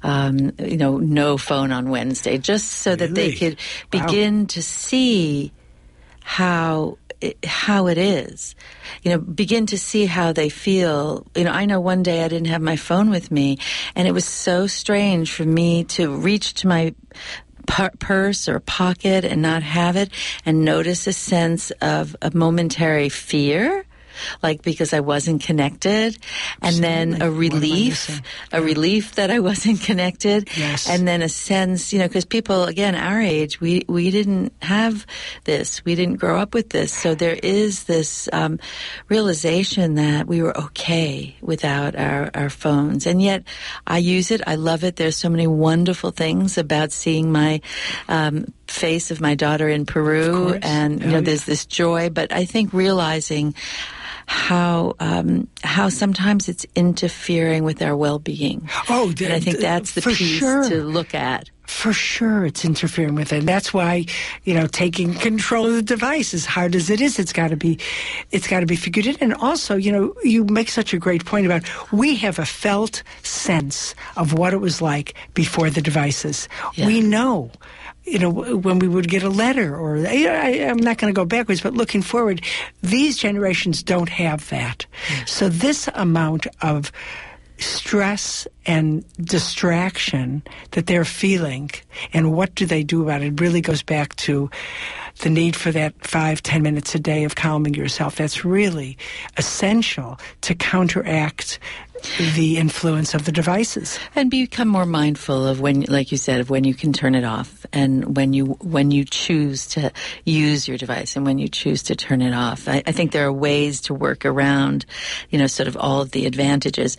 B: no phone on Wednesday, just so that they could begin to see how it is, begin to see how they feel. I know one day I didn't have my phone with me, and it was so strange for me to reach to my purse or pocket and not have it, and notice a sense of a momentary fear, like because I wasn't connected, and then a relief that I wasn't connected, and then a sense, because people, again, our age, we didn't have this, we didn't grow up with this, so there is this realization that we were okay without our phones, and yet I use it, I love it. There's so many wonderful things about seeing my face of my daughter in Peru, and there's this joy, but I think realizing how sometimes it's interfering with our well-being.
C: Oh,
B: and I think that's the piece to look at.
C: For sure, it's interfering with it. And that's why, taking control of the device, as hard as it is, it's got to be figured in. And also, you make such a great point about we have a felt sense of what it was like before the devices. Yeah. We know. When we would get a letter, or I'm not going to go backwards, but looking forward, these generations don't have that. So this amount of stress and distraction that they're feeling, and what do they do about it, really goes back to the need for that 5-10 minutes a day of calming yourself. That's really essential to counteract the influence of the devices.
B: And become more mindful of when, like you said, of when you can turn it off, and when you choose to use your device, and when you choose to turn it off. I think there are ways to work around, sort of all of the advantages.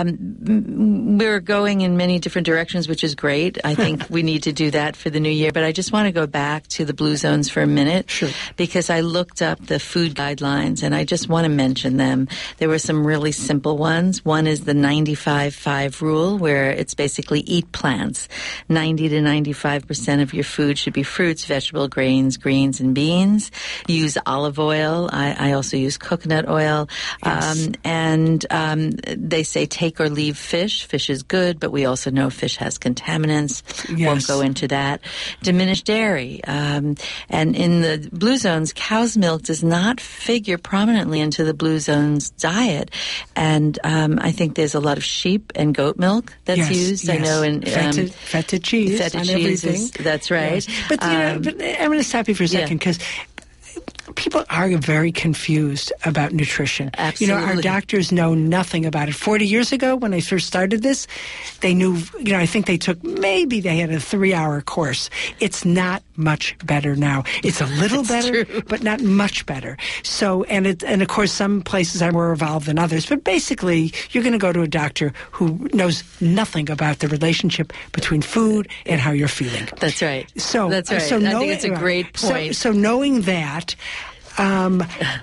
B: We're going in many different directions, which is great. I think we need to do that for the new year. But I just want to go back to the Blue Zones for a minute.
C: Sure.
B: Because I looked up the food guidelines, and I just want to mention them. There were some really simple ones. One is the 95-5 rule, where it's basically eat plants. 90 to 95% of your food should be fruits, vegetables, grains, greens, and beans. Use olive oil. I also use coconut oil.
C: Yes.
B: And they say take or leave fish. Fish is good, but we also know fish has contaminants.
C: Yes.
B: Won't go into that. Diminish dairy. And in the Blue Zones, cow's milk does not figure prominently into the Blue Zones diet. And I think there's a lot of sheep and goat milk that's used.
C: Yes.
B: I know in
C: feta cheese
B: feta
C: on
B: cheese
C: everything.
B: That's right.
C: Yes. But I'm going to stop you for a second, because people are very confused about nutrition.
B: Absolutely.
C: Our doctors know nothing about it. 40 years ago, when I first started this, they knew, I think they had a 3-hour course. It's not much better now. It's a little better,
B: true.
C: But not much better. So, and of course, some places are more evolved than others, but basically, you're going to go to a doctor who knows nothing about the relationship between food and how you're feeling.
B: That's right.
C: So
B: that's right.
C: So
B: I think it's a great point.
C: So knowing that, and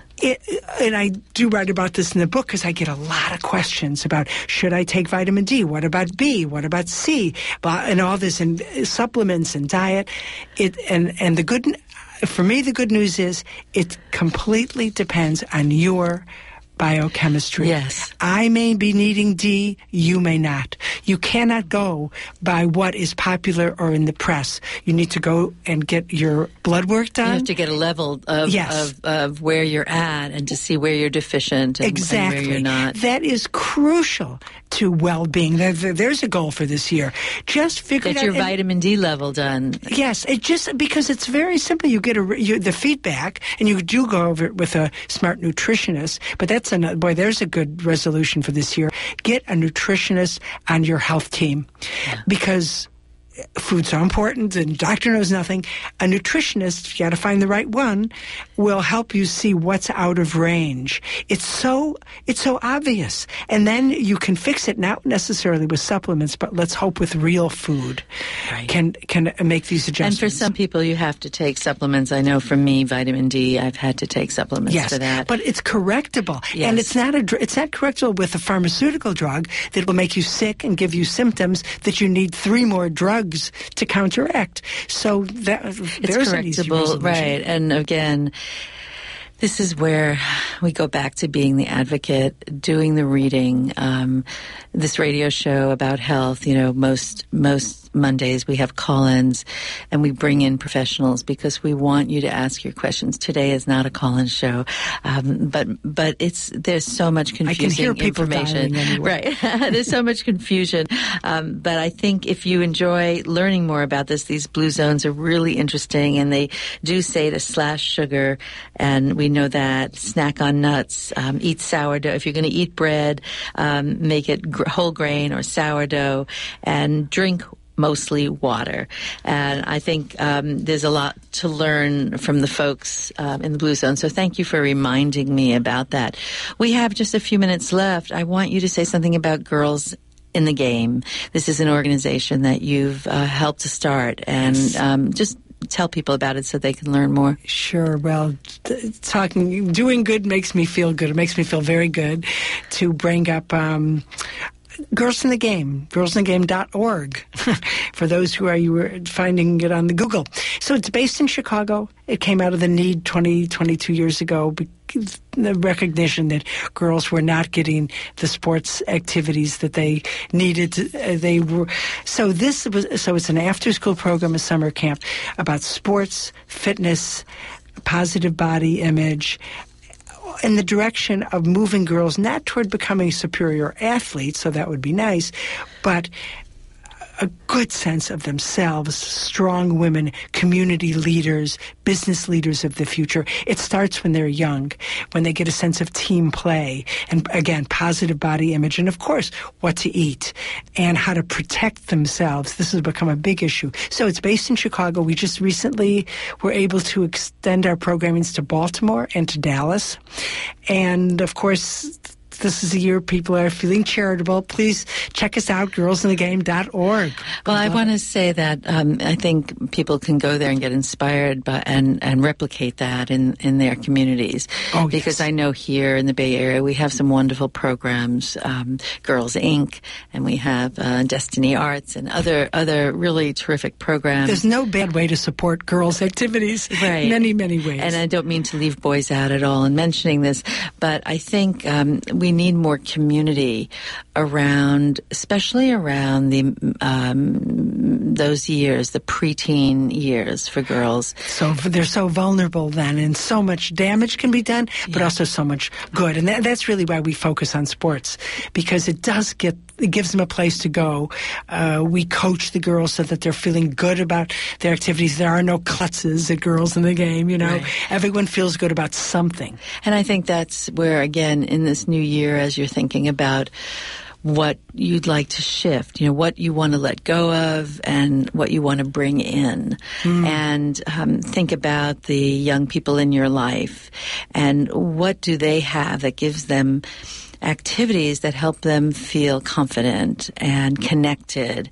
C: I do write about this in the book, because I get a lot of questions about, should I take vitamin D? What about B? What about C? And all this, and supplements and diet. For me, the good news is it completely depends on your biochemistry.
B: Yes.
C: I may be needing D, you may not. You cannot go by what is popular or in the press. You need to go and get your blood work done.
B: You have to get a level of where you're at, and to see where you're deficient and
C: exactly.
B: where you're not.
C: That is crucial to well-being. There's a goal for this year. Just figure
B: Get
C: out
B: your vitamin D level done.
C: Yes, because it's very simple. You get the feedback, and you do go over it with a smart nutritionist. But that's there's a good resolution for this year. Get a nutritionist on your health team, because food's so important, and doctor knows nothing. A nutritionist, you got to find the right one, will help you see what's out of range. It's so obvious, and then you can fix it, not necessarily with supplements, but let's hope with real food can make these adjustments.
B: And for some people, you have to take supplements. I know for me, vitamin D, I've had to take supplements for that.
C: But it's correctable,
B: yes.
C: And it's not correctable with a pharmaceutical drug that will make you sick and give you symptoms that you need 3 more drugs to counteract. So there's an easy resolution.
B: Right? And again, this is where we go back to being the advocate, doing the reading. This radio show about health, most Mondays we have call-ins, and we bring in professionals because we want you to ask your questions. Today is not a call-in show, but there's so much confusing
C: I can hear people
B: information.
C: Anyway.
B: Right, there's so much confusion. But I think if you enjoy learning more about this, these Blue Zones are really interesting, and they do say to slash sugar, and we know that. Snack on nuts, eat sourdough. If you're going to eat bread, make it whole grain or sourdough, and drink mostly water. And I think there's a lot to learn from the folks in the Blue Zone. So thank you for reminding me about that. We have just a few minutes left. I want you to say something about Girls in the Game. This is an organization that you've helped to start, and just tell people about it so they can learn more.
C: Sure. Well, doing good makes me feel good. It makes me feel very good to bring up Girls in the Game, girlsinthegame.org, for those you were finding it on the Google. So it's based in Chicago. It came out of the need 22 years ago, the recognition that girls were not getting the sports activities that they needed. So it's an after-school program, a summer camp about sports, fitness, positive body image, in the direction of moving girls not toward becoming superior athletes, so that would be nice, but a good sense of themselves, strong women, community leaders, business leaders of the future. It starts when they're young, when they get a sense of team play, and again, positive body image, and of course, what to eat, and how to protect themselves. This has become a big issue. So it's based in Chicago. We just recently were able to extend our programmings to Baltimore and to Dallas. And of course, this is a year people are feeling charitable. Please check us out, girlsinthegame.org.
B: Well, I want to say that I think people can go there and get inspired and replicate that in their communities.
C: Oh,
B: because
C: yes.
B: I know here in the Bay Area we have some wonderful programs, Girls Inc., and we have Destiny Arts and other really terrific programs.
C: There's no bad way to support girls' activities.
B: Right.
C: Many, many ways.
B: And I don't mean to leave boys out at all in mentioning this, but I think we need more community around, especially around those years, the preteen years for girls.
C: So they're so vulnerable then, and so much damage can be done, but also so much good. And that's really why we focus on sports, because it gives them a place to go. We coach the girls so that they're feeling good about their activities. There are no klutzes at Girls in the Game, Right. Everyone feels good about something.
B: And I think that's where, again, in this new year, as you're thinking about what you'd like to shift, what you want to let go of and what you want to bring in. And think about the young people in your life and what do they have that gives them activities that help them feel confident and connected,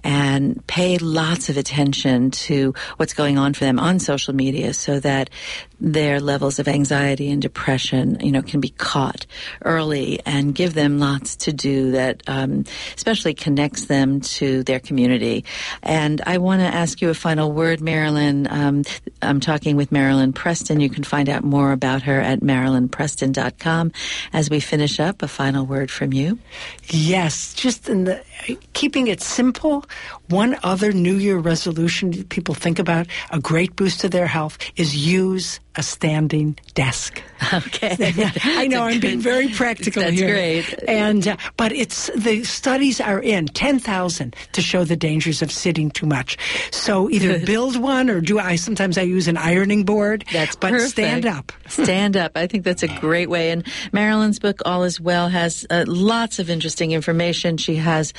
B: and pay lots of attention to what's going on for them on social media so that their levels of anxiety and depression, can be caught early, and give them lots to do that especially connects them to their community. And I want to ask you a final word, Marilyn. I'm talking with Marilyn Preston. You can find out more about her at marilynpreston.com. As we finish up, a final word from you.
C: Yes, just keeping it simple. One other New Year resolution people think about, a great boost to their health, is use a standing desk.
B: Okay.
C: I know I'm being very practical here.
B: That's great.
C: And but the studies are in 10,000 to show the dangers of sitting too much. So either build one or sometimes I use an ironing board.
B: That's
C: but
B: perfect.
C: Stand up.
B: Stand up. I think that's a great way. And Marilyn's book, All Is Well, has lots of interesting information. She has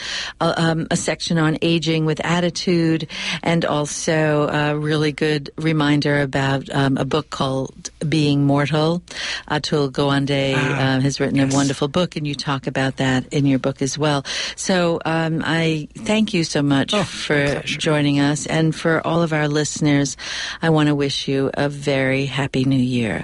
B: a section on aging with attitude, and also a really good reminder about a book called Being Mortal. Atul Gawande has written a wonderful book, and you talk about that in your book as well. So I thank you so much for joining us, and for all of our listeners, I want to wish you a very happy new year.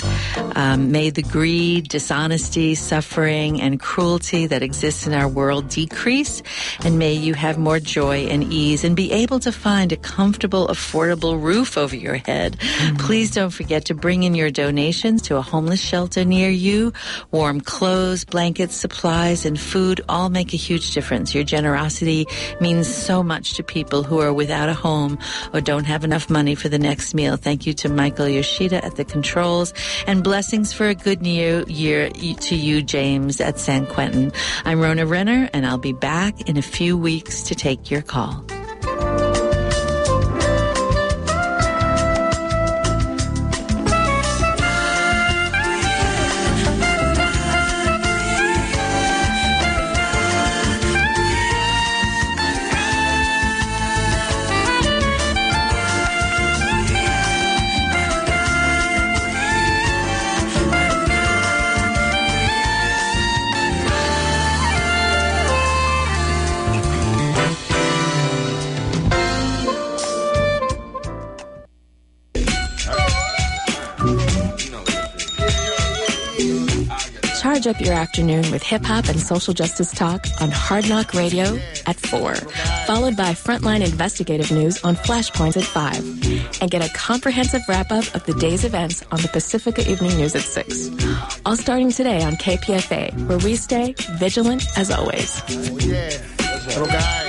B: May the greed, dishonesty, suffering, and cruelty that exists in our world decrease, and may you have more joy and ease and be able to find a comfortable, affordable roof over your head. Please don't forget to bring in your donations to a homeless shelter near you. Warm clothes, blankets, supplies, and food all make a huge difference. Your generosity means so much to people who are without a home or don't have enough money for the next meal. Thank you to Michael Yoshida at the controls, and blessings for a good new year to you, James, at San Quentin. I'm Rona Renner, and I'll be back in a few weeks to take your call.
D: Charge up your afternoon with hip-hop and social justice talk on Hard Knock Radio at 4, followed by Frontline Investigative News on Flashpoints at 5, and get a comprehensive wrap-up of the day's events on the Pacifica Evening News at 6. All starting today on KPFA, where we stay vigilant as always.
E: Oh, yeah. Little guys.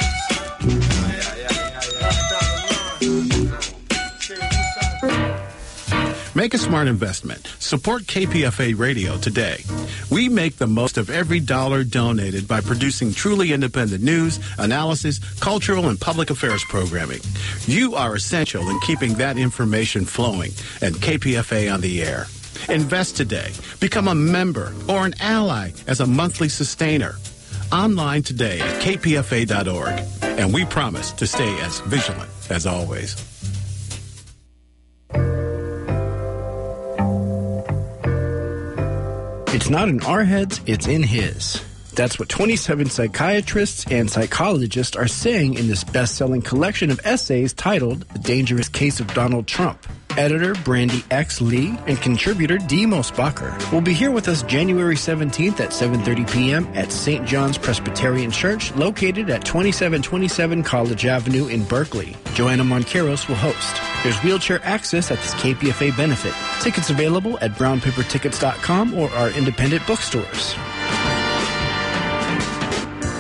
F: Make a smart investment. Support KPFA Radio today. We make the most of every dollar donated by producing truly independent news, analysis, cultural, and public affairs programming. You are essential in keeping that information flowing and KPFA on the air. Invest today. Become a member or an ally as a monthly sustainer. Online today at kpfa.org. And we promise to stay as vigilant as always.
G: It's not in our heads, it's in his. That's what 27 psychiatrists and psychologists are saying in this best-selling collection of essays titled The Dangerous Case of Donald Trump. Editor Brandy X. Lee and contributor D. Mosbacher will be here with us January 17th at 7:30 p.m. at St. John's Presbyterian Church, located at 2727 College Avenue in Berkeley. Joanna Monqueros will host. There's wheelchair access at this KPFA benefit. Tickets available at brownpapertickets.com or our independent bookstores.